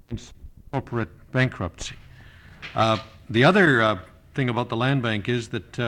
corporate bankruptcy. The other thing about the land bank is that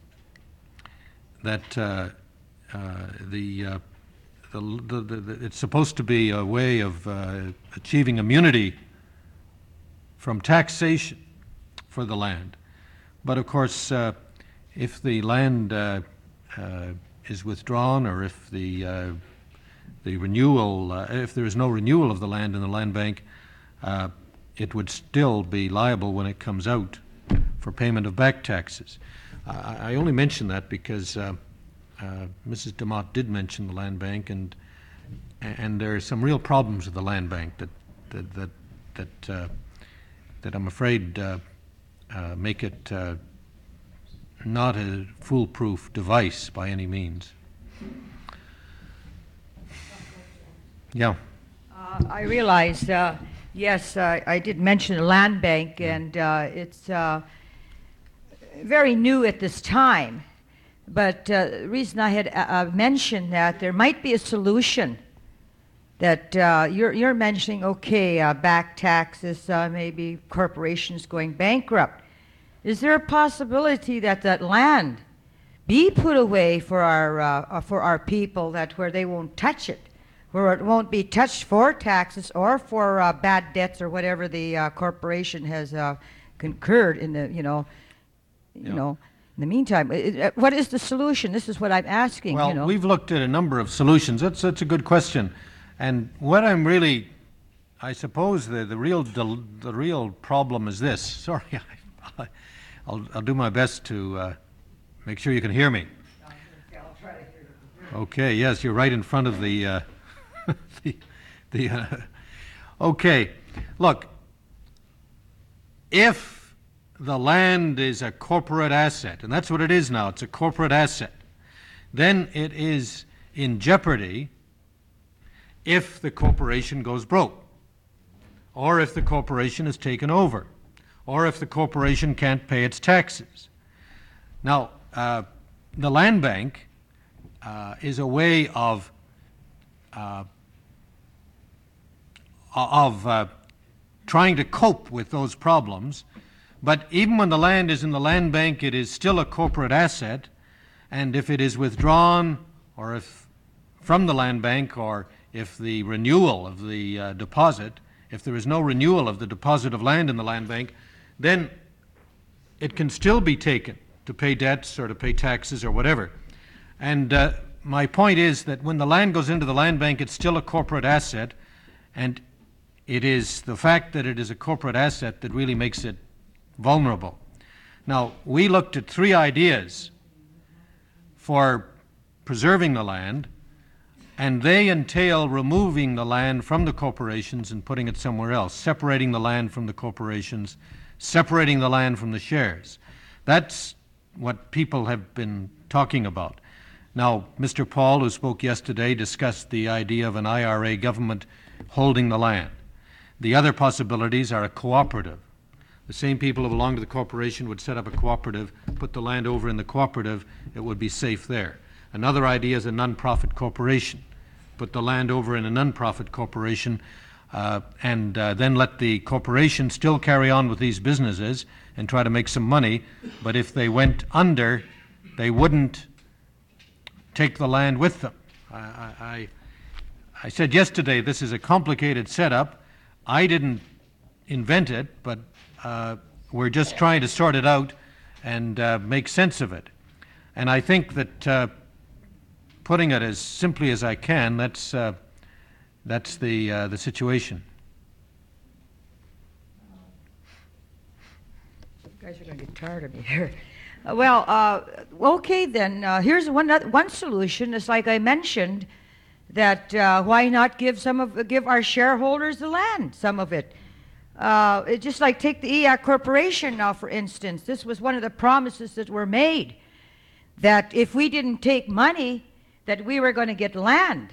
it's supposed to be a way of achieving immunity from taxation for the land. But of course, if the land is withdrawn, or if the renewal, if there is no renewal of the land in the land bank, it would still be liable when it comes out for payment of back taxes. I only mention that because Mrs. DeMott did mention the land bank, and there are some real problems with the land bank that I'm afraid make it not a foolproof device by any means. Yeah. I realize, yes, I did mention the land bank, and it's very new at this time. But the reason I had mentioned that there might be a solution that you're mentioning, okay, back taxes, maybe corporations going bankrupt. Is there a possibility that that land be put away for our people, that where they won't touch it, where it won't be touched for taxes or for bad debts or whatever the corporation has concurred in the, you know, in the meantime? What is the solution? This is what I'm asking. Well, we've looked at a number of solutions. That's a good question. And what I'm really, I suppose the real problem is this. Sorry, I'll do my best to make sure you can hear me. Okay, yes, you're right in front of the okay, look, if the land is a corporate asset, and that's what it is now, it's a corporate asset, then it is in jeopardy if the corporation goes broke, or if the corporation is taken over, or if the corporation can't pay its taxes. Now, the land bank is a way of trying to cope with those problems, but even when the land is in the land bank, it is still a corporate asset, and if it is withdrawn, or if from the land bank, or if the renewal of the deposit, if there is no renewal of the deposit of land in the land bank, then it can still be taken to pay debts or to pay taxes or whatever. And my point is that when the land goes into the land bank, it's still a corporate asset, and it is the fact that it is a corporate asset that really makes it vulnerable. Now, we looked at 3 ideas for preserving the land, and they entail removing the land from the corporations and putting it somewhere else, separating the land from the corporations, separating the land from the shares. That's what people have been talking about. Now, Mr. Paul, who spoke yesterday, discussed the idea of an IRA government holding the land. The other possibilities are a cooperative. The same people who belong to the corporation would set up a cooperative, put the land over in the cooperative, it would be safe there. Another idea is a non-profit corporation. Put the land over in a non-profit corporation and then let the corporation still carry on with these businesses and try to make some money, but if they went under, they wouldn't take the land with them. I said yesterday this is a complicated setup. I didn't invent it, but we're just trying to sort it out and make sense of it. And I think that putting it as simply as I can, that's the situation. You guys are going to get tired of me here. Well, okay then. Here's one solution. It's like I mentioned that why not give our shareholders the land, some of it. It's just like take the EAC Corporation now, for instance. This was one of the promises that were made, that if we didn't take money, that we were going to get land.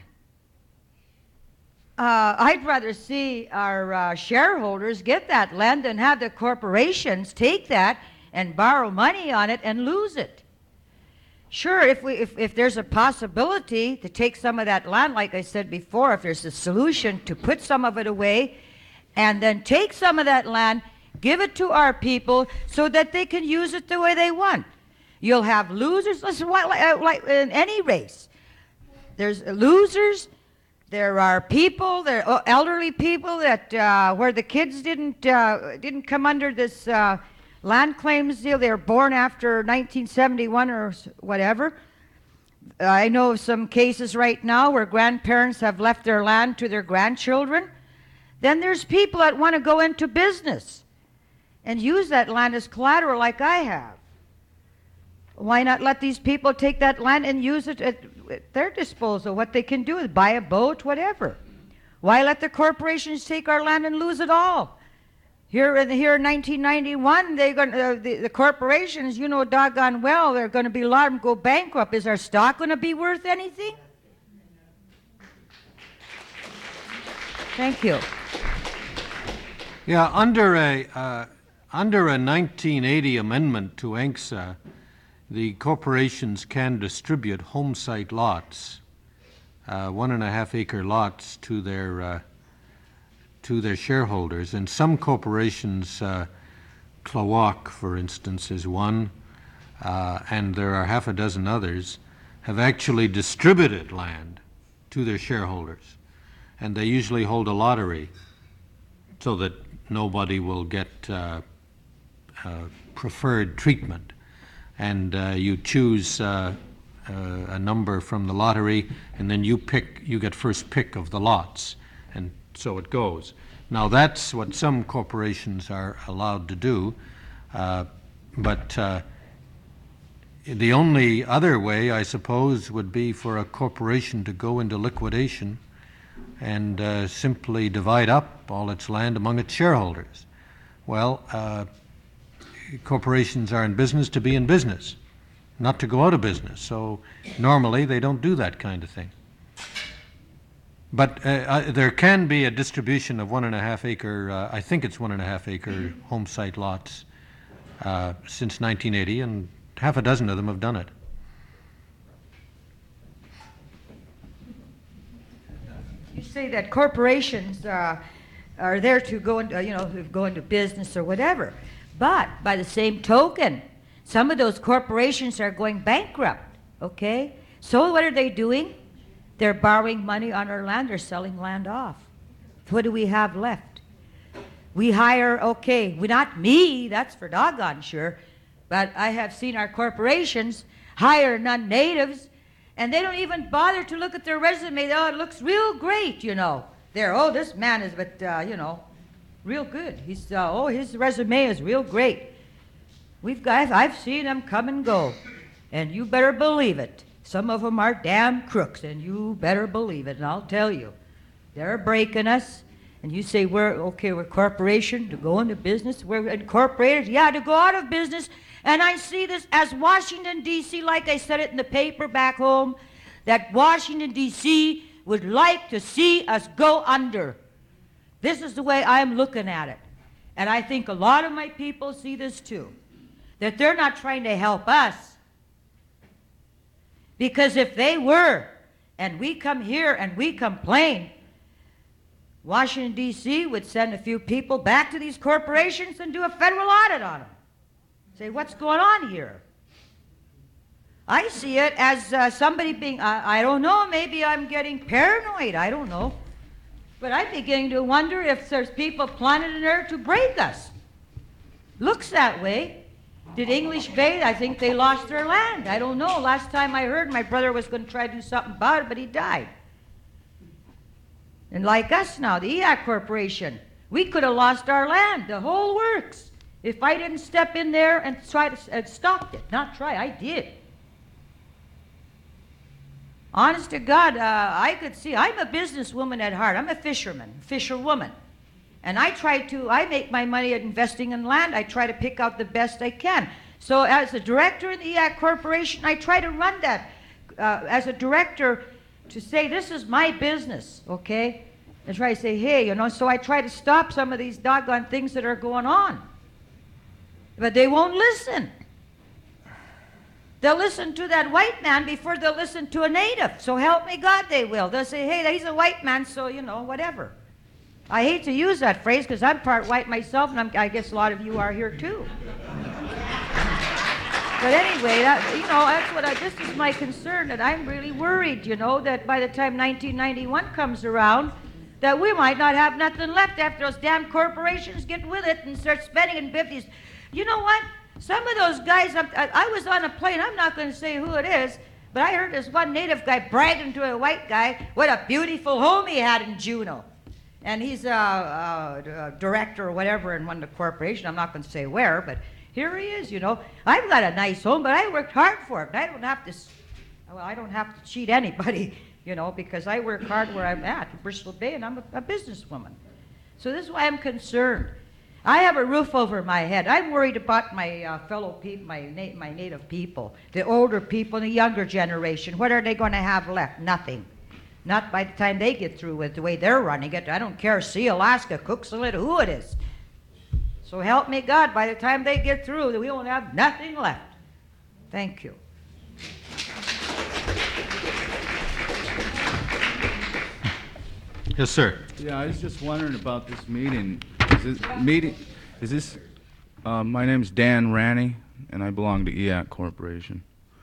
I'd rather see our shareholders get that land than have the corporations take that and borrow money on it and lose it. Sure, if there's a possibility to take some of that land, like I said before, if there's a solution to put some of it away and then take some of that land, give it to our people so that they can use it the way they want. You'll have losers. Listen, like in any race, there's losers. There are people, there are elderly people that where the kids didn't come under this land claims deal. They were born after 1971 or whatever. I know of some cases right now where grandparents have left their land to their grandchildren. Then there's people that want to go into business and use that land as collateral like I have. Why not let these people take that land and use it at their disposal? What they can do is buy a boat, whatever. Why let the corporations take our land and lose it all? Here in 1991, the corporations, you know doggone well, they're going to be a lot of them go bankrupt. Is our stock going to be worth anything? Thank you. Yeah, under a 1980 amendment to ANCSA, the corporations can distribute home site lots, 1.5 acre lots, to their shareholders. And some corporations, Klawak, for instance, is one, and there are half a dozen others, have actually distributed land to their shareholders. And they usually hold a lottery so that nobody will get preferred treatment. And you choose a number from the lottery, and then you get first pick of the lots, and so it goes. Now that's what some corporations are allowed to do, but the only other way, I suppose, would be for a corporation to go into liquidation and simply divide up all its land among its shareholders. Well, corporations are in business to be in business, not to go out of business. So normally they don't do that kind of thing. But there can be a distribution of 1.5 acre, I think it's 1.5 acre home site lots since 1980, and half a dozen of them have done it. You say that corporations are there to go into, go into business or whatever. But by the same token, some of those corporations are going bankrupt, okay? So what are they doing? They're borrowing money on our land. They're selling land off. What do we have left? We hire, not me, that's for doggone sure, but I have seen our corporations hire non-natives, and they don't even bother to look at their resume. Oh, it looks real great, this man is, real good. He's his resume is real great. I've seen them come and go, and you better believe it. Some of them are damn crooks, and you better believe it. And I'll tell you, they're breaking us. And you say we're a corporation to go into business. We're incorporated, to go out of business. And I see this as Washington D.C. Like I said it in the paper back home, that Washington D.C. would like to see us go under. This is the way I'm looking at it. And I think a lot of my people see this too, that they're not trying to help us. Because if they were, and we come here and we complain, Washington, D.C. would send a few people back to these corporations and do a federal audit on them. Say, what's going on here? I see it as somebody being, I don't know, maybe I'm getting paranoid, I don't know. But I'm beginning to wonder if there's people planted in there to break us. Looks that way. Did English Bay, I think they lost their land. I don't know. Last time I heard, my brother was going to try to do something about it, but he died. And like us now, the EAC Corporation, we could have lost our land, the whole works, if I didn't step in there and try to stop it. Not try, I did. Honest to God, I could see, I'm a businesswoman at heart. I'm a fisherwoman. And I make my money at investing in land. I try to pick out the best I can. So as a director in the EAC Corporation, I try to run that as a director to say, this is my business, okay? And try to say, hey, so I try to stop some of these doggone things that are going on. But they won't listen. They'll listen to that white man before they'll listen to a native. So help me God, they will. They'll say, hey, he's a white man, so, whatever. I hate to use that phrase because I'm part white myself, and I guess a lot of you are here too. But anyway, this is my concern, that I'm really worried, that by the time 1991 comes around, that we might not have nothing left after those damn corporations get with it and start spending in 50s. You know what? Some of those guys, I was on a plane, I'm not going to say who it is, but I heard this one native guy bragging to a white guy what a beautiful home he had in Juneau. And he's a director or whatever in one of the corporations. I'm not going to say where, but here he is, I've got a nice home, but I worked hard for it. I don't have to cheat anybody, because I work hard where I'm at, Bristol Bay, and I'm a businesswoman. So this is why I'm concerned. I have a roof over my head. I'm worried about my fellow people, my native people, the older people, and the younger generation. What are they going to have left? Nothing. Not by the time they get through with the way they're running it. I don't care. See Alaska, Cooksalit, who it is. So help me God, by the time they get through, we won't have nothing left. Thank you. Yes, sir. Yeah, I was just wondering about this meeting. My name's Dan Ranney, and I belong to EAC Corporation.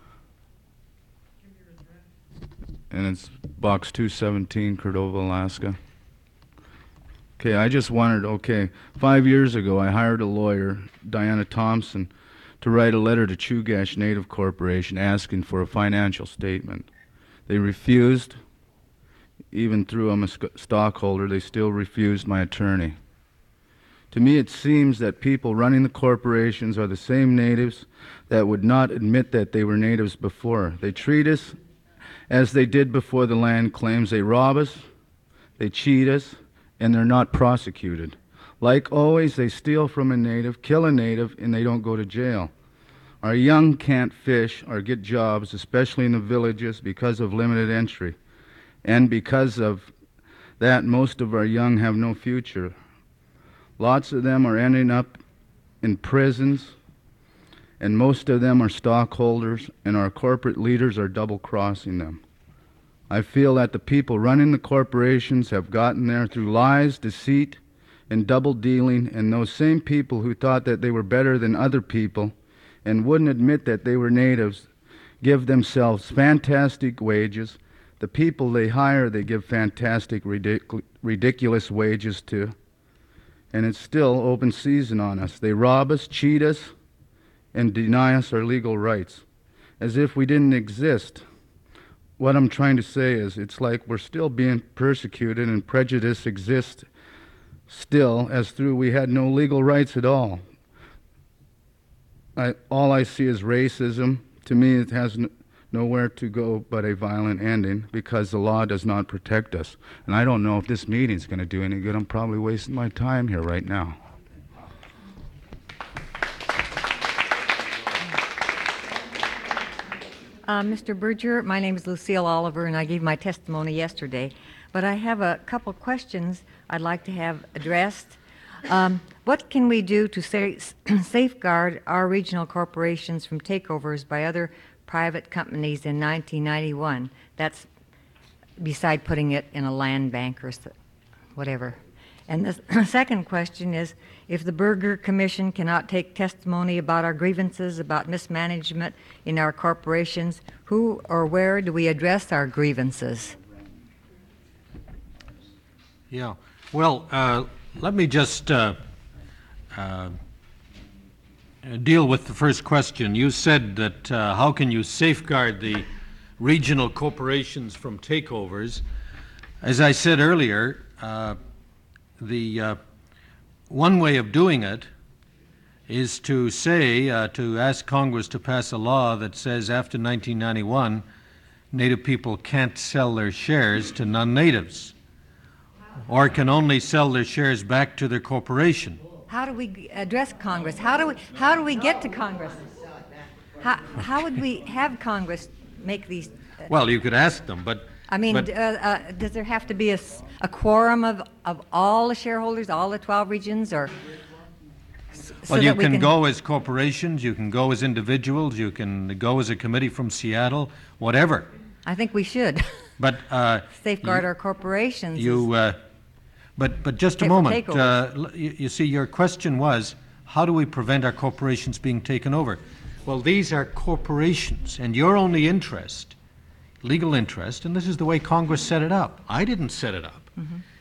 And it's Box 217, Cordova, Alaska. Okay, I just wondered, 5 years ago I hired a lawyer, Diana Thompson, to write a letter to Chugach Native Corporation asking for a financial statement. They refused. Even though I'm a stockholder, they still refused my attorney. To me, it seems that people running the corporations are the same natives that would not admit that they were natives before. They treat us as they did before the land claims. They rob us, they cheat us, and they're not prosecuted. Like always, they steal from a native, kill a native, and they don't go to jail. Our young can't fish or get jobs, especially in the villages, because of limited entry. And because of that, most of our young have no future. Lots of them are ending up in prisons, and most of them are stockholders, and our corporate leaders are double-crossing them. I feel that the people running the corporations have gotten there through lies, deceit, and double-dealing, and those same people who thought that they were better than other people and wouldn't admit that they were natives give themselves fantastic wages. The people they hire, they give fantastic, ridiculous wages to. And it's still open season on us. They rob us, cheat us, and deny us our legal rights, as if we didn't exist. What I'm trying to say is it's like we're still being persecuted, and prejudice exists still, as though we had no legal rights at all. All I see is racism. To me, it has nowhere to go but a violent ending, because the law does not protect us. And I don't know if this meeting's going to do any good. I'm probably wasting my time here right now. Mr. Berger, my name is Lucille Oliver, and I gave my testimony yesterday. But I have a couple questions I'd like to have addressed. What can we do to safeguard our regional corporations from takeovers by other private companies in 1991? That's beside putting it in a land bank or whatever. And the second question is, if the Berger Commission cannot take testimony about our grievances about mismanagement in our corporations, who or where do we address our grievances? Yeah. Well, let me just deal with the first question. You said that how can you safeguard the regional corporations from takeovers? As I said earlier, the one way of doing it is to say, to ask Congress to pass a law that says after 1991, Native people can't sell their shares to non-natives, or can only sell their shares back to their corporation. How do we address Congress? How do we get to Congress? How would we have Congress make these? Well, you could ask them, but I mean, does there have to be a quorum of all the shareholders, all the 12 regions, or? Well, you can go as corporations, you can go as individuals, you can go as a committee from Seattle, whatever. I think we should. But safeguard our corporations. But just a Take- moment. takeovers. You see, your question was, how do we prevent our corporations being taken over? Well, these are corporations, and your only interest, legal interest, and this is the way Congress set it up. I didn't set it up.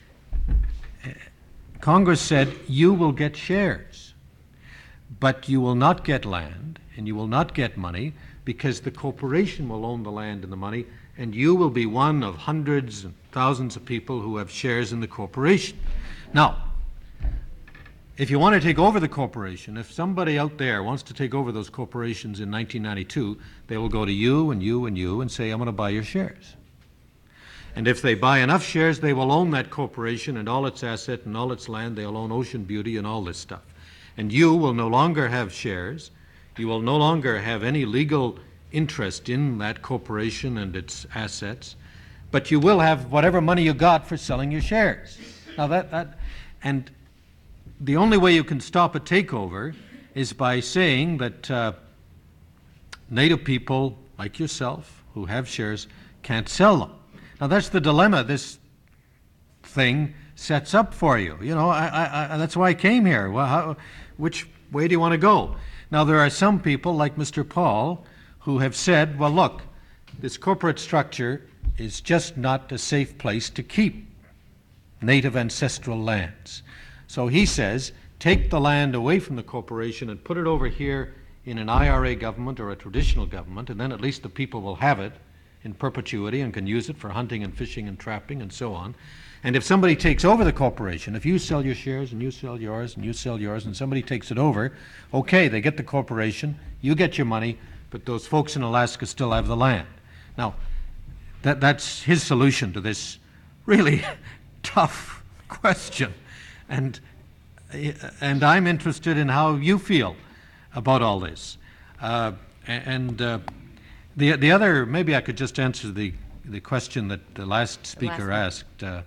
Congress said you will get shares, but you will not get land, and you will not get money, because the corporation will own the land and the money, and you will be one of hundreds and thousands of people who have shares in the corporation. Now, if you want to take over the corporation, if somebody out there wants to take over those corporations in 1992, they will go to you and you and you and say, I'm going to buy your shares. And if they buy enough shares, they will own that corporation and all its asset and all its land. They'll own Ocean Beauty and all this stuff. And you will no longer have shares. You will no longer have any legal interest in that corporation and its assets, but you will have whatever money you got for selling your shares. Now and the only way you can stop a takeover is by saying that Native people like yourself who have shares can't sell them. Now that's the dilemma this thing sets up for you. You know, that's why I came here. Well, which way do you want to go? Now there are some people like Mr. Paul who have said, well, look, this corporate structure is just not a safe place to keep native ancestral lands. So he says, take the land away from the corporation and put it over here in an IRA government or a traditional government, and then at least the people will have it in perpetuity and can use it for hunting and fishing and trapping and so on. And if somebody takes over the corporation, if you sell your shares and you sell yours and you sell yours and somebody takes it over, okay, they get the corporation, you get your money, but those folks in Alaska still have the land. Now, that's his solution to this really tough question. And I'm interested in how you feel about all this. The other, maybe I could just answer the question that the last speaker asked.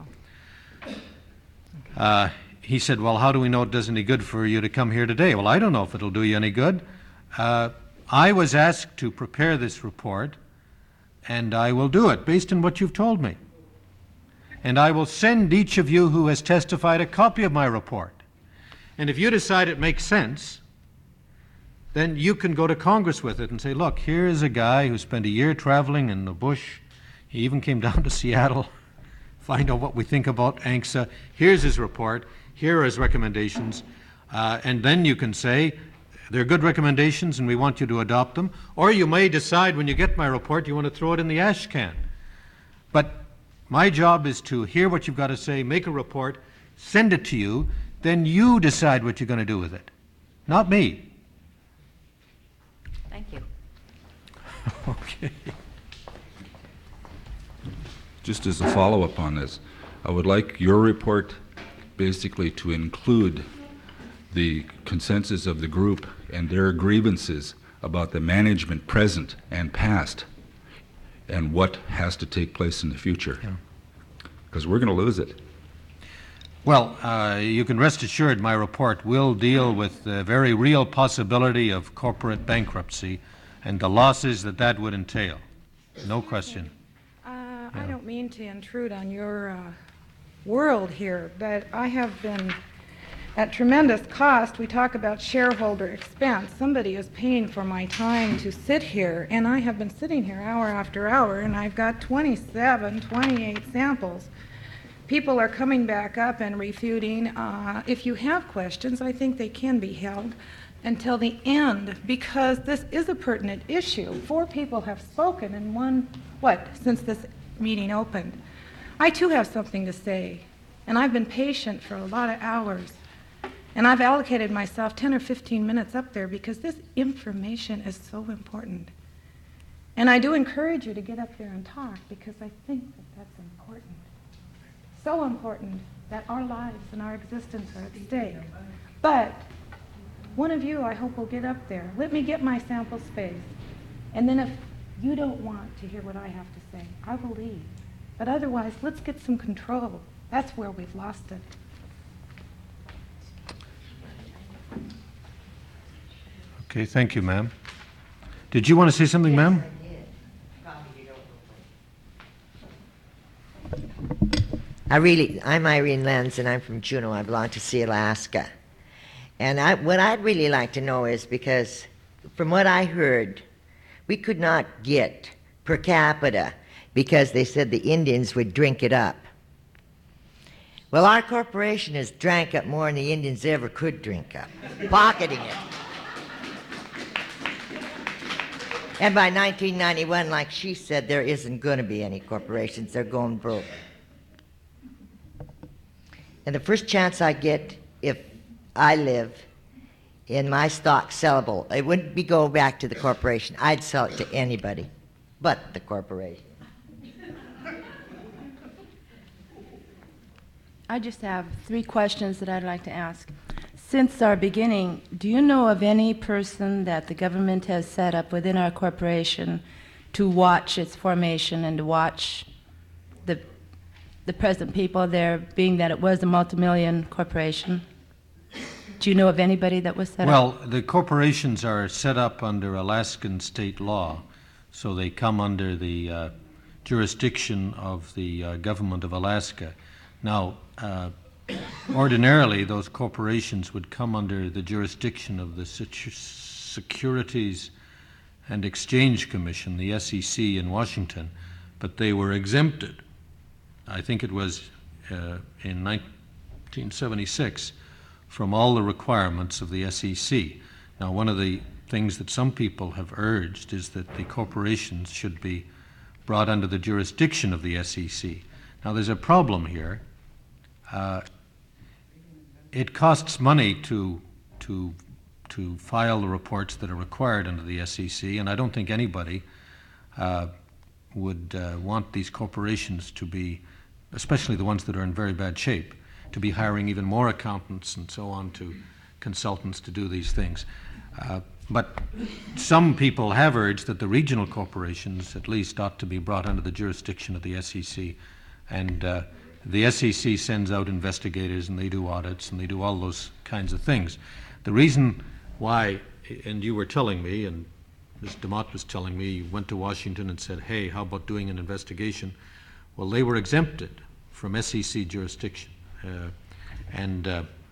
He said, well, how do we know it does any good for you to come here today? Well, I don't know if it'll do you any good. I was asked to prepare this report, and I will do it based on what you've told me. And I will send each of you who has testified a copy of my report. And if you decide it makes sense, then you can go to Congress with it and say, look, here is a guy who spent a year traveling in the bush. He even came down to Seattle, find out what we think about ANCSA. Here's his report. Here are his recommendations. And then you can say, they're good recommendations and we want you to adopt them. Or you may decide when you get my report you want to throw it in the ash can. But my job is to hear what you've got to say, make a report, send it to you, then you decide what you're going to do with it. Not me. Thank you. Okay. Just as a follow-up on this, I would like your report basically to include the consensus of the group and their grievances about the management present and past and what has to take place in the future. Because we're going to lose it. Well, you can rest assured my report will deal with the very real possibility of corporate bankruptcy and the losses that would entail. No question. I don't mean to intrude on your world here, but I have been at tremendous cost. We talk about shareholder expense. Somebody is paying for my time to sit here, and I have been sitting here hour after hour, and I've got 28 samples. People are coming back up and refuting. If you have questions, I think they can be held until the end, because this is a pertinent issue. 4 people have spoken, and since this meeting opened. I too have something to say, and I've been patient for a lot of hours. And I've allocated myself 10 or 15 minutes up there because this information is so important. And I do encourage you to get up there and talk because I think that that's important. So important that our lives and our existence are at stake. But one of you, I hope, will get up there. Let me get my sample space. And then if you don't want to hear what I have to say, I will leave. But otherwise, let's get some control. That's where we've lost it. Okay, thank you, ma'am. Did you want to say something, ma'am? I'm Irene Lenz, and I'm from Juneau. I belong to Sea Alaska. And what I'd really like to know is, because from what I heard, we could not get per capita because they said the Indians would drink it up. Well, our corporation has drank up more than the Indians ever could drink up, pocketing it. And by 1991, like she said, there isn't going to be any corporations. They're going broke. And the first chance I get, if I live in my stock sellable, it wouldn't be go back to the corporation. I'd sell it to anybody but the corporation. I just have 3 questions that I'd like to ask. Since our beginning, do you know of any person that the government has set up within our corporation to watch its formation and to watch the present people there, being that it was a multi-million corporation? Do you know of anybody that was set up? Well, the corporations are set up under Alaskan state law, so they come under the jurisdiction of the government of Alaska. Now, ordinarily, those corporations would come under the jurisdiction of the Securities and Exchange Commission, the SEC in Washington, but they were exempted. I think it was in 1976 from all the requirements of the SEC. Now, one of the things that some people have urged is that the corporations should be brought under the jurisdiction of the SEC. Now, there's a problem here. It costs money to file the reports that are required under the SEC, and I don't think anybody would want these corporations to be, especially the ones that are in very bad shape, to be hiring even more accountants and so on, to consultants to do these things. But some people have urged that the regional corporations at least ought to be brought under the jurisdiction of the SEC, and the SEC sends out investigators, and they do audits, and they do all those kinds of things. The reason why, and you were telling me, and Ms. DeMott was telling me, you went to Washington and said, hey, how about doing an investigation? Well, they were exempted from SEC jurisdiction. And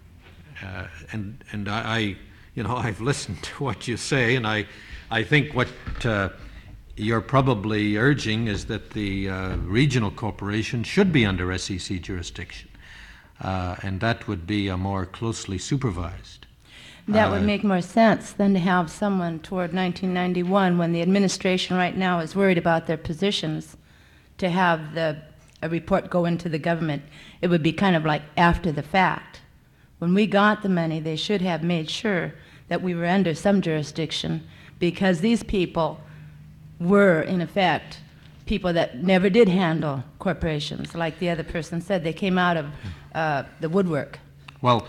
I, you know, I've listened to what you say, and I think what you're probably urging is that the regional corporation should be under SEC jurisdiction, and that would be a more closely supervised. That would make more sense than to have someone toward 1991, when the administration right now is worried about their positions, to have a report go into the government. It would be kind of like after the fact. When we got the money, they should have made sure that we were under some jurisdiction, because these people were, in effect, people that never did handle corporations. Like the other person said, they came out of the woodwork. Well,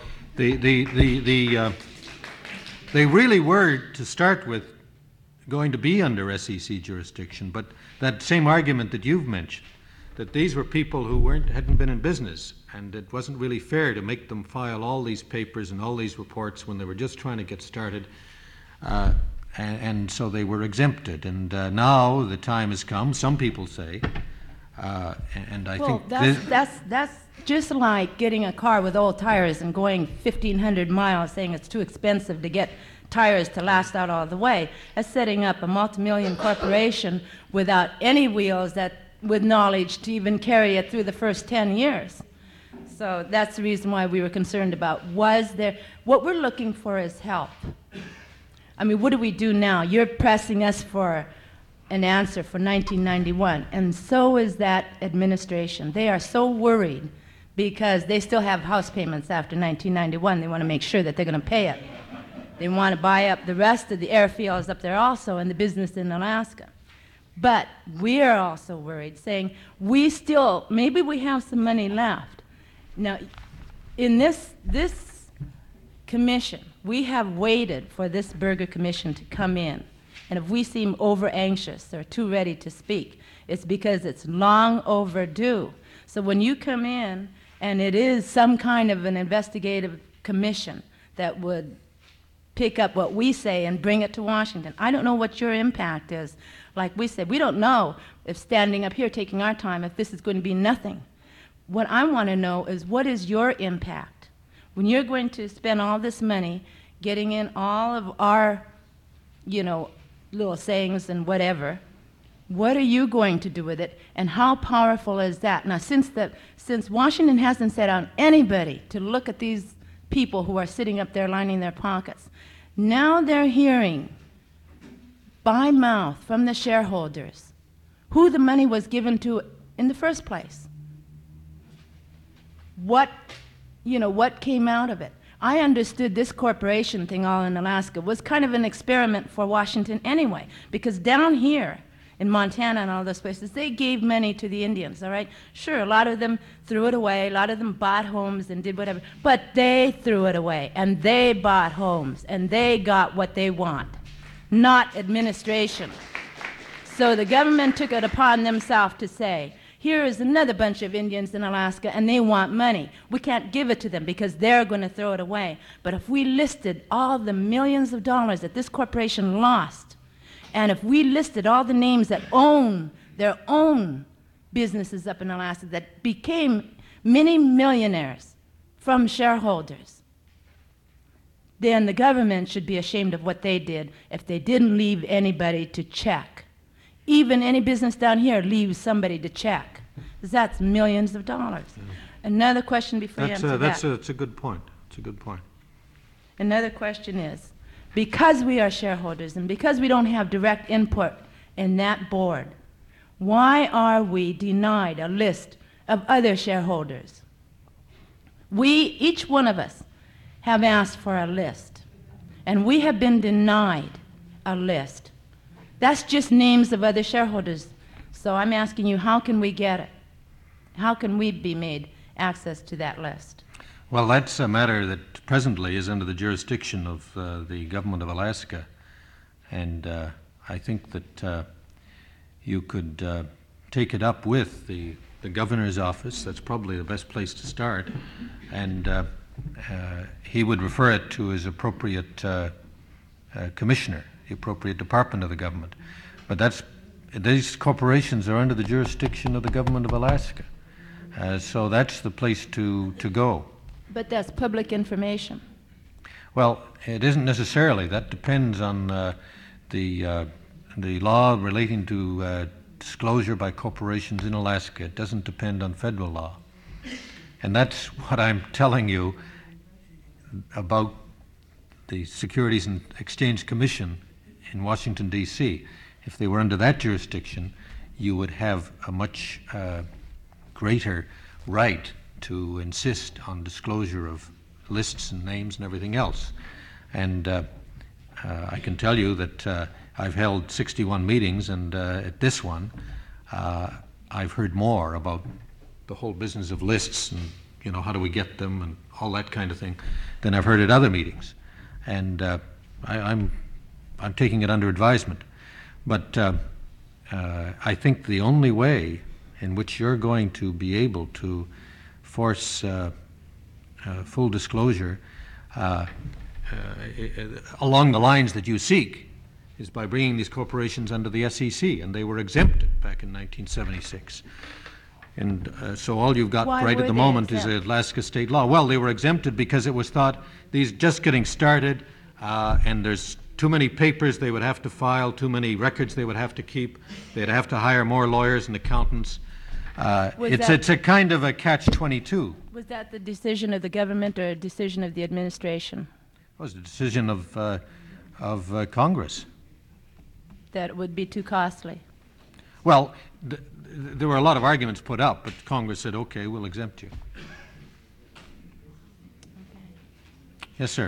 they really were, to start with, going to be under SEC jurisdiction, but that same argument that you've mentioned, that these were people who hadn't been in business, and it wasn't really fair to make them file all these papers and all these reports when they were just trying to get started, and so they were exempted. And now the time has come, some people say, and I think that's just like getting a car with old tires and going 1,500 miles, saying it's too expensive to get tires to last out all the way. That's setting up a multi-million corporation without any wheels, with knowledge to even carry it through the first 10 years. So that's the reason why we were concerned about, what we're looking for is help. I mean, what do we do now? You're pressing us for an answer for 1991, and so is that administration. They are so worried because they still have house payments after 1991. They want to make sure that they're going to pay it. They want to buy up the rest of the airfields up there also, and the business in Alaska. But we are also worried, saying maybe we have some money left. Now, in this commission, we have waited for this Berger Commission to come in. And if we seem over anxious or too ready to speak, it's because it's long overdue. So when you come in and it is some kind of an investigative commission that would pick up what we say and bring it to Washington, I don't know what your impact is. Like we said, we don't know if standing up here taking our time, if this is going to be nothing. what I want to know is, what is your impact? When you're going to spend all this money getting in all of our, little sayings and whatever, what are you going to do with it, and how powerful is that? Now, since Washington hasn't set out anybody to look at these people who are sitting up there lining their pockets, now they're hearing by mouth from the shareholders who the money was given to in the first place. What came out of it? I understood this corporation thing all in Alaska was kind of an experiment for Washington anyway, because down here in Montana and all those places, they gave money to the Indians, all right? Sure, a lot of them threw it away, a lot of them bought homes and did whatever, but they threw it away, and they bought homes, and they got what they want, not administration. So the government took it upon themselves to say, here is another bunch of Indians in Alaska, and they want money. We can't give it to them because they're going to throw it away. But if we listed all the millions of dollars that this corporation lost, and if we listed all the names that own their own businesses up in Alaska that became many millionaires from shareholders, then the government should be ashamed of what they did if they didn't leave anybody to check. Even any business down here leaves somebody to check, because that's millions of dollars. Another question before you answer that. That's a good point. It's a good point. Another question is, because we are shareholders and because we don't have direct input in that board, why are we denied a list of other shareholders? We, each one of us, have asked for a list, and we have been denied a list. That's just names of other shareholders. So I'm asking you, how can we get it? How can we be made access to that list? Well, that's a matter that presently is under the jurisdiction of the government of Alaska, and I think that you could take it up with the governor's office. That's probably the best place to start, and he would refer it to his appropriate commissioner, the appropriate department of the government. But these corporations are under the jurisdiction of the government of Alaska, so that's the place to go. But that's public information. Well, it isn't necessarily. That depends on the law relating to disclosure by corporations in Alaska. It doesn't depend on federal law. And that's what I'm telling you about the Securities and Exchange Commission in Washington, D.C. If they were under that jurisdiction, you would have a much greater right to insist on disclosure of lists and names and everything else. And I can tell you that I've held 61 meetings, and at this one, I've heard more about the whole business of lists and how do we get them and all that kind of thing than I've heard at other meetings. And I'm taking it under advisement. But I think the only way in which you're going to be able to force full disclosure along the lines that you seek is by bringing these corporations under the SEC, and they were exempted back in 1976. And so all you've got right at the moment is Alaska state law. Well, they were exempted because it was thought these just getting started, and there's too many papers they would have to file, too many records they would have to keep. They'd have to hire more lawyers and accountants. It's a kind of a catch-22. Was that the decision of the government or a decision of the administration? It was a decision of Congress. That it would be too costly? Well, there were a lot of arguments put up, but Congress said, okay, we'll exempt you. Okay. Yes, sir.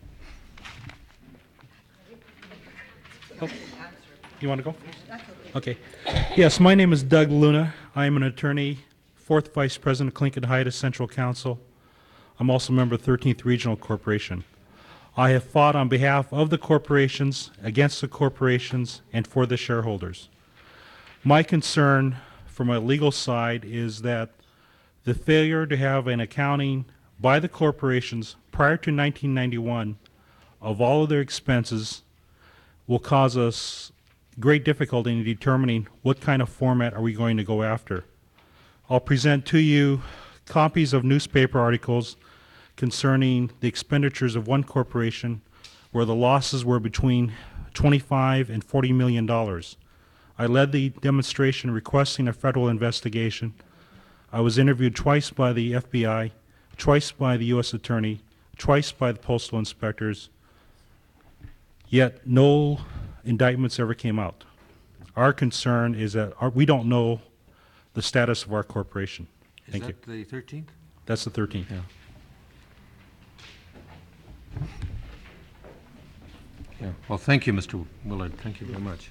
Oh, you want to go? Okay. Yes, my name is Doug Luna. I am an attorney, 4th Vice President of Clinton-Haida Central Council. I'm also a member of 13th Regional Corporation. I have fought on behalf of the corporations, against the corporations, and for the shareholders. My concern from a legal side is that the failure to have an accounting by the corporations prior to 1991 of all of their expenses will cause us great difficulty in determining what kind of format are we going to go after. I'll present to you copies of newspaper articles concerning the expenditures of one corporation where the losses were between $25 and $40 million. I led the demonstration requesting a federal investigation. I was interviewed twice by the FBI, twice by the U.S. Attorney, twice by the postal inspectors, yet no indictments ever came out. Our concern is that we don't know the status of our corporation. Thank you. Is that the 13th? That's the 13th. Yeah. Yeah. Well, thank you, Mr. Willard. Thank you very much.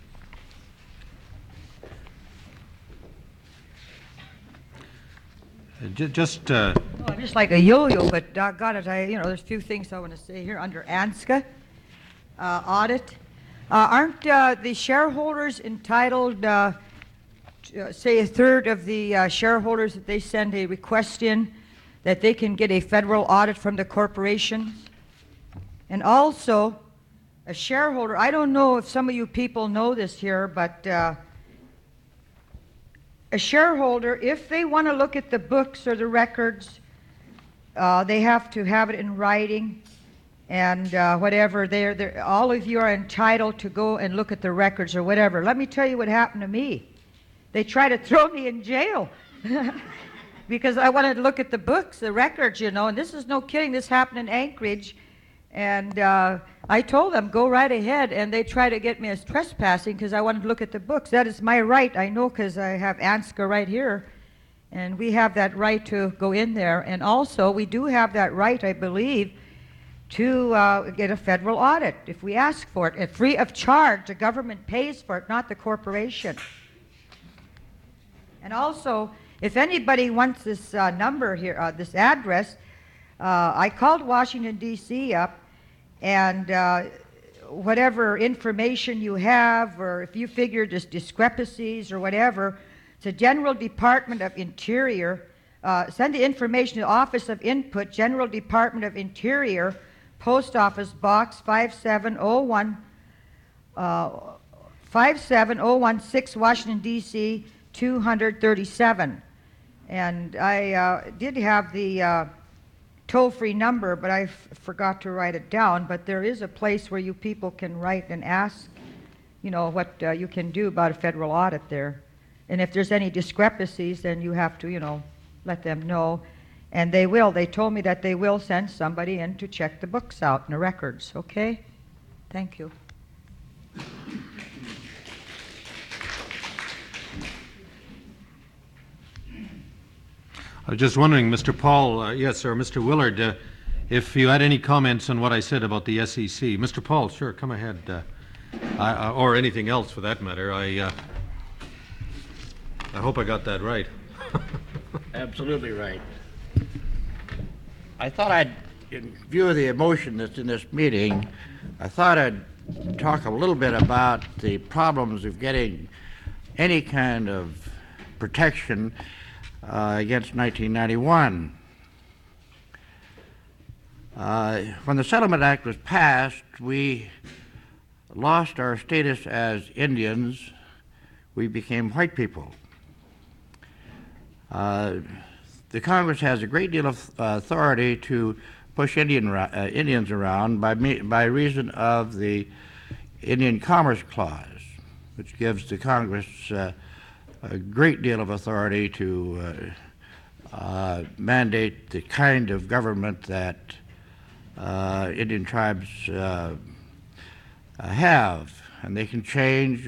Just Well, I'm just like a yo-yo, but doggone it, there's a few things I want to say here under ANSCA audit. Aren't the shareholders entitled, say a third of the shareholders, if they send a request in, that they can get a federal audit from the corporations? And also, a shareholder, I don't know if some of you people know this here, but a shareholder, if they want to look at the books or the records, they have to have it in writing, and whatever. All of you are entitled to go and look at the records or whatever. Let me tell you what happened to me. They tried to throw me in jail because I wanted to look at the books, the records, and this is no kidding. This happened in Anchorage, and I told them, go right ahead, and they tried to get me as trespassing because I wanted to look at the books. That is my right, I know, because I have ANSCA right here, and we have that right to go in there. And also, we do have that right, I believe, to get a federal audit if we ask for it. Free of charge, the government pays for it, not the corporation. And also, if anybody wants this number here, this address, I called Washington, D.C. up, and whatever information you have, or if you figure just discrepancies or whatever, it's the General Department of Interior. Send the information to the Office of Input, General Department of Interior, Post Office Box 57016, Washington, D.C. 237. And I did have the toll-free number, but I forgot to write it down. But there is a place where you people can write and ask, what you can do about a federal audit there. And if there's any discrepancies, then you have to, let them know. And they will. They told me that they will send somebody in to check the books out and the records. Okay? Thank you. I was just wondering, Mr. Paul, yes, or Mr. Willard, if you had any comments on what I said about the SEC. Mr. Paul, sure, come ahead, or anything else for that matter. I hope I got that right. Absolutely right. I thought in view of the emotion that's in this meeting, I thought I'd talk a little bit about the problems of getting any kind of protection against 1991. When the Settlement Act was passed, we lost our status as Indians. We became white people. The Congress has a great deal of authority to push Indians around by reason of the Indian Commerce Clause, which gives the Congress a great deal of authority to mandate the kind of government that Indian tribes have, and they can change,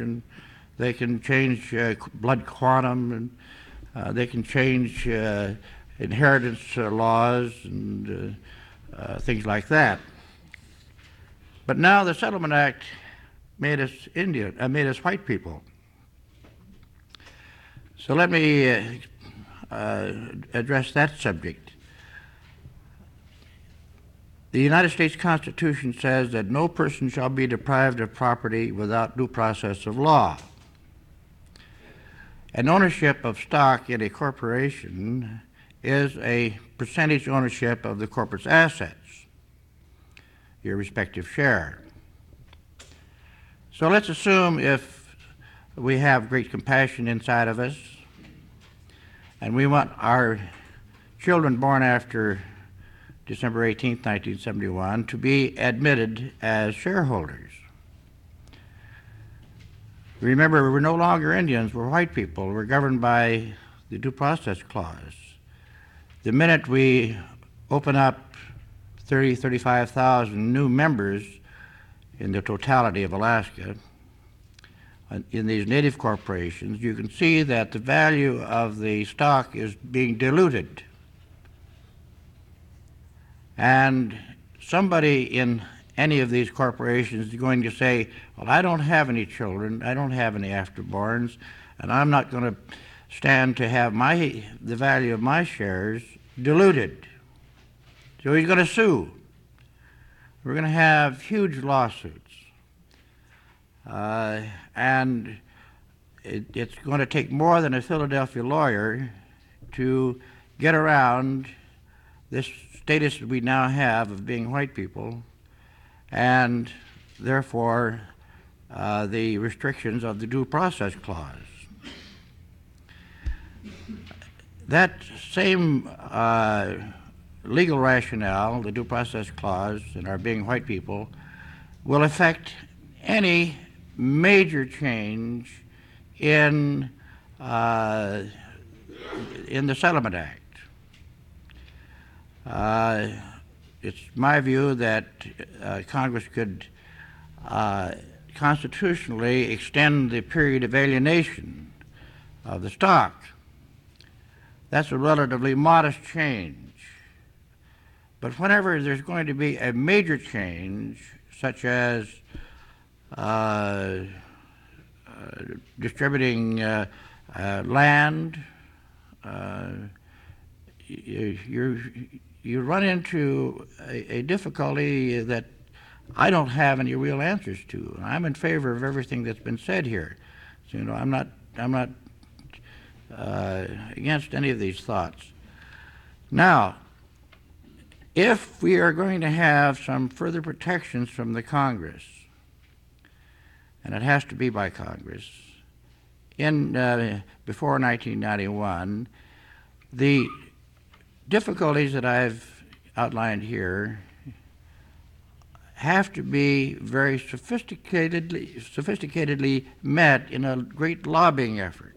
blood quantum, and they can change inheritance laws and things like that. But now the Settlement Act made us made us white people. So let me address that subject. The United States Constitution says that no person shall be deprived of property without due process of law. And ownership of stock in a corporation is a percentage ownership of the corporate's assets, your respective share. So let's assume if we have great compassion inside of us and we want our children born after December 18, 1971, to be admitted as shareholders. Remember, we're no longer Indians, we're white people. We're governed by the Due Process Clause. The minute we open up 35,000 new members in the totality of Alaska, in these native corporations, you can see that the value of the stock is being diluted. And somebody in any of these corporations is going to say, well, I don't have any children, I don't have any afterborns, and I'm not going to stand to have the value of my shares diluted. So he's going to sue. We're going to have huge lawsuits. And it's going to take more than a Philadelphia lawyer to get around this status we now have of being white people, and therefore the restrictions of the Due Process Clause. That same legal rationale, the Due Process Clause, and our being white people, will affect any major change in the Settlement Act. It's my view that Congress could constitutionally extend the period of alienation of the stock. That's a relatively modest change. But whenever there's going to be a major change, such as distributing land, you run into a difficulty that I don't have any real answers to. I'm in favor of everything that's been said here. So, I'm not against any of these thoughts. Now, if we are going to have some further protections from the Congress, and it has to be by Congress, before 1991, the difficulties that I've outlined here have to be very sophisticatedly met in a great lobbying effort.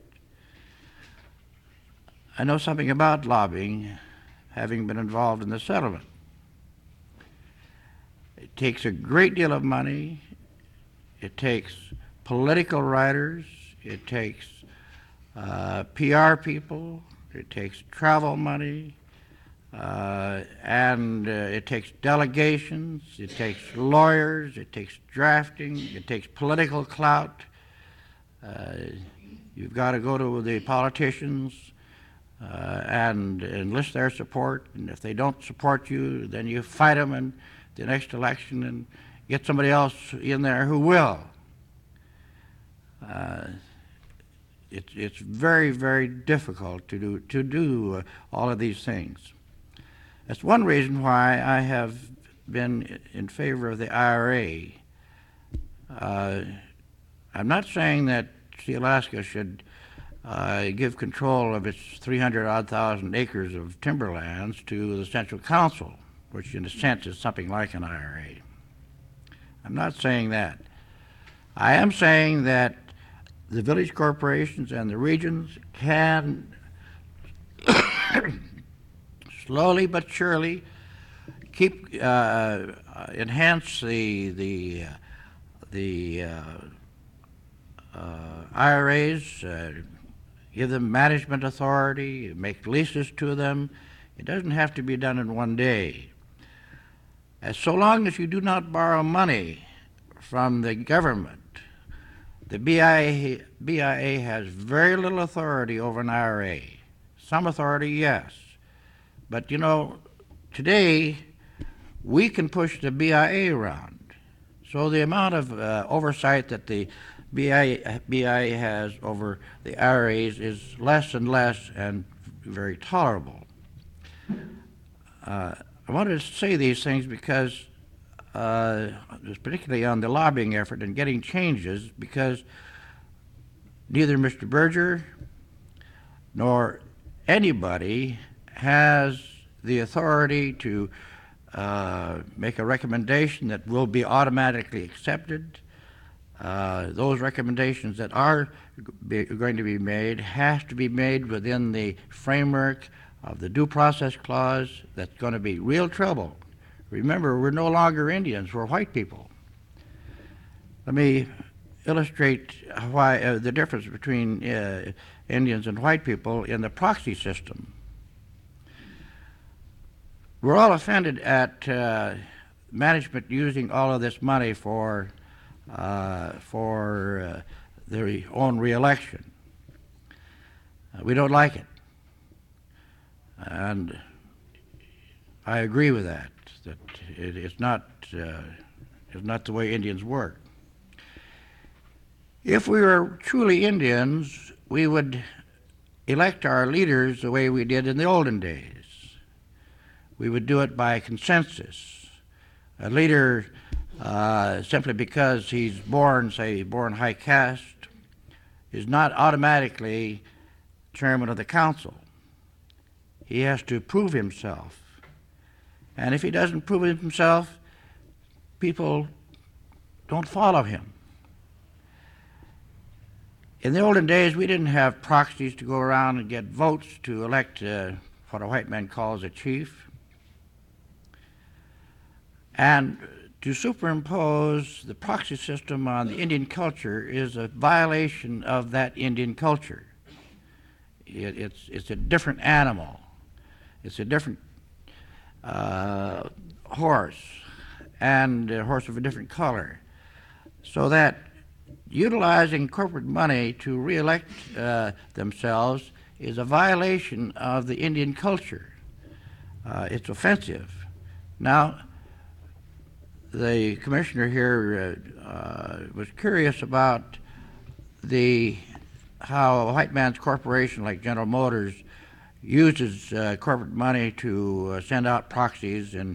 I know something about lobbying, having been involved in the settlement. It takes a great deal of money. It takes political writers. It takes PR people. It takes travel money. And it takes delegations. It takes lawyers. It takes drafting. It takes political clout. You've got to go to the politicians and enlist their support. And if they don't support you, then you fight them in the next election and get somebody else in there who will. It's very, very difficult to do all of these things. That's one reason why I have been in favor of the IRA. I'm not saying that Alaska should give control of its 300-odd thousand acres of timberlands to the Central Council, which in a sense is something like an IRA. I'm not saying that. I am saying that the village corporations and the regions can slowly but surely enhance the IRAs, give them management authority, make leases to them. It doesn't have to be done in one day. So long as you do not borrow money from the government, the BIA has very little authority over an IRA. Some authority, yes. But today we can push the BIA around. So the amount of oversight that the BIA has over the IRAs is less and less and very tolerable. I wanted to say these things because, particularly on the lobbying effort and getting changes, because neither Mr. Berger nor anybody has the authority to make a recommendation that will be automatically accepted. Those recommendations that are going to be made has to be made within the framework of the Due Process Clause. That's going to be real trouble. Remember, we're no longer Indians, we're white people. Let me illustrate why the difference between Indians and white people in the proxy system. We're all offended at management using all of this money for their own reelection. We don't like it, and I agree with that. That it's not the way Indians work. If we were truly Indians, we would elect our leaders the way we did in the olden days. We would do it by consensus. A leader, simply because he's born high caste, is not automatically chairman of the council. He has to prove himself. And if he doesn't prove himself, people don't follow him. In the olden days, we didn't have proxies to go around and get votes to elect what a white man calls a chief. And to superimpose the proxy system on the Indian culture is a violation of that Indian culture. It's a different animal. It's a different horse, and a horse of a different color. So that utilizing corporate money to reelect themselves is a violation of the Indian culture. It's offensive. Now, the commissioner here was curious about how a white man's corporation like General Motors uses corporate money to send out proxies and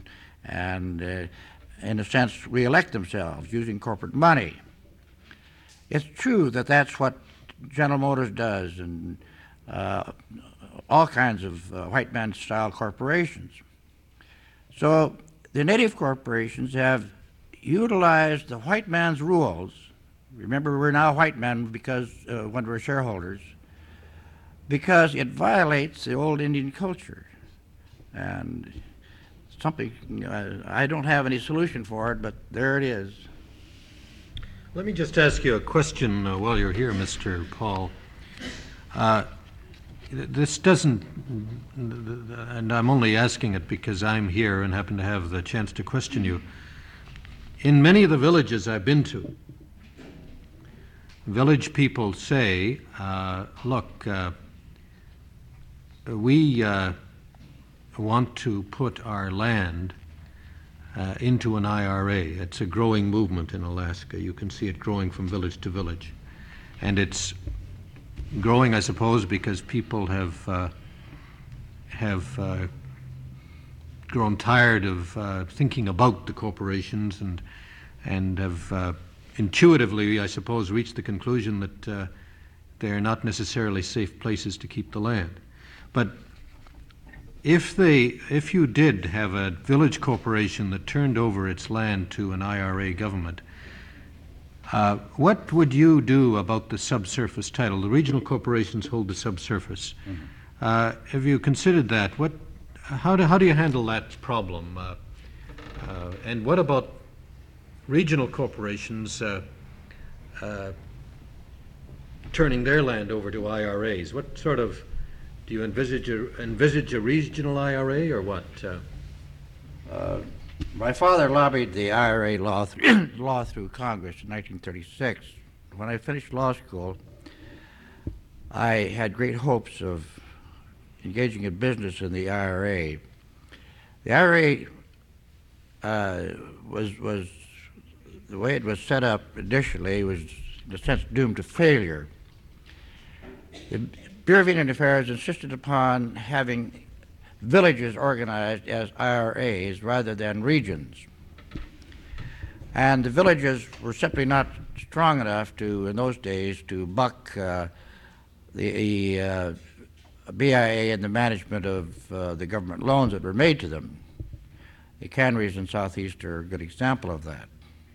in a sense, reelect themselves using corporate money. It's true that that's what General Motors does and all kinds of white man-style corporations. So the native corporations have utilized the white man's rules. Remember, we're now white men because when we're shareholders, because it violates the old Indian culture. And something, I don't have any solution for it, but there it is. Let me just ask you a question while you're here, Mr. Paul. This doesn't, and I'm only asking it because I'm here and happen to have the chance to question you. In many of the villages I've been to, village people say, look, we want to put our land into an IRA. It's a growing movement in Alaska. You can see it growing from village to village. And it's growing, I suppose, because people have grown tired of thinking about the corporations and have intuitively, I suppose, reached the conclusion that they're not necessarily safe places to keep the land. But if you did have a village corporation that turned over its land to an IRA government, what would you do about the subsurface title? The regional corporations hold the subsurface. Mm-hmm. Have you considered that? How do you handle that problem? And what about regional corporations turning their land over to IRAs? What sort of, do you envisage a regional IRA or what? My father lobbied the IRA law through Congress in 1936. When I finished law school, I had great hopes of engaging in business in the IRA. The IRA was the way it was set up initially was, in a sense, doomed to failure. The Bureau of Indian Affairs insisted upon having villages organized as IRAs rather than regions. And the villages were simply not strong enough to, in those days, to buck the BIA and the management of the government loans that were made to them. The canneries in Southeast are a good example of that.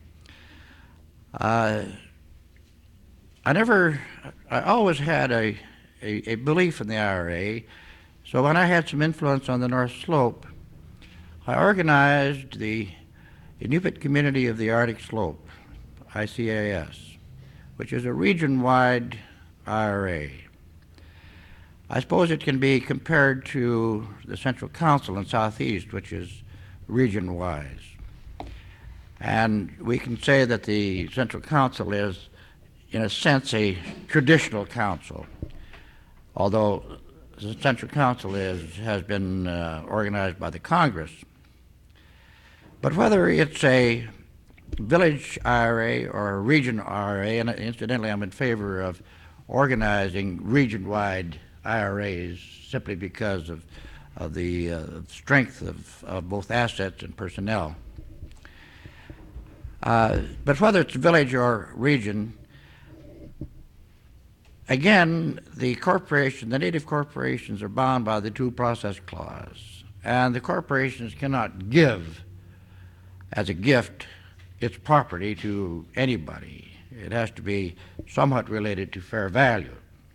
I always had a belief in the IRA, so when I had some influence on the North Slope, I organized the Inupiat Community of the Arctic Slope, ICAS, which is a region-wide IRA. I suppose it can be compared to the Central Council in Southeast, which is region-wise. And we can say that the Central Council is, in a sense, a traditional council, although the Central Council has been organized by the Congress. But whether it's a village IRA or a region IRA, and incidentally I'm in favor of organizing region-wide IRAs simply because of the strength of both assets and personnel. But whether it's village or region, again, the native corporations are bound by the Due Process Clause, and the corporations cannot give as a gift its property to anybody. It has to be somewhat related to fair value.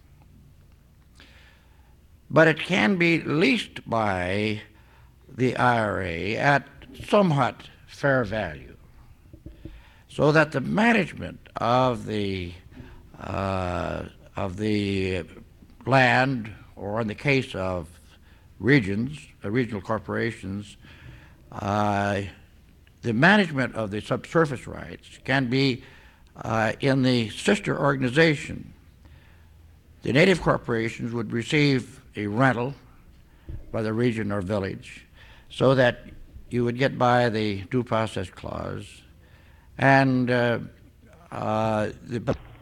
But it can be leased by the IRA at somewhat fair value, so that the management of the land, or in the case of regional corporations, the management of the subsurface rights can be in the sister organization. The native corporations would receive a rental by the region or village, so that you would get by the Due Process Clause, and the